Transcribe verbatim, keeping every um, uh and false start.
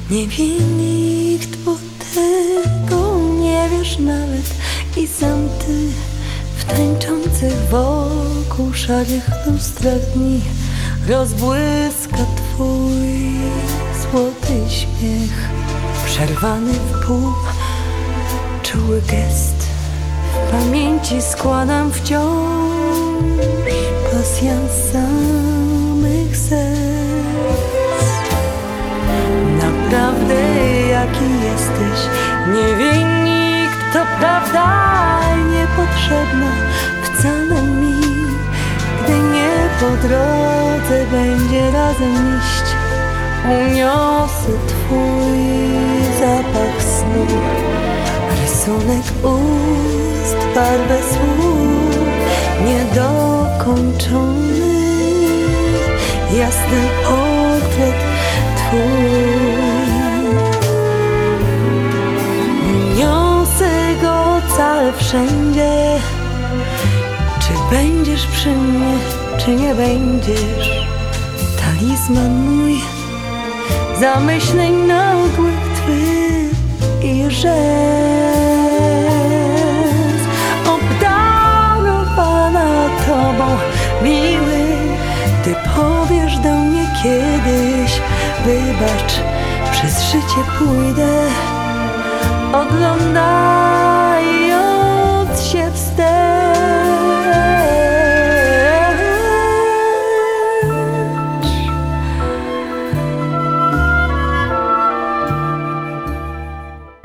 Nie wie nikt, bo tego nie wiesz nawet. I sam ty w tańczących wokół szarych lustrach dni rozbłyska twój złoty śmiech, przerwany w pół czuły gest. W pamięci składam wciąż pasjans samych serc. Naprawdę jaki jesteś nie wie nikt, to prawda niepotrzebna wcale mi, gdy nie po drodze będzie razem iść. Uniosę twój zapach snu, rysunek ust, farbę słów, niedokończony jasny portret twój. Uniosę go cały wszędzie. Czy będziesz przy mnie, czy nie będziesz? Talizman mój zamyśleń nagłych twych i rzec. Obdarowana tobą, miły, ty powiesz do mnie kiedyś: wybacz, przez życie pójdę, oglądam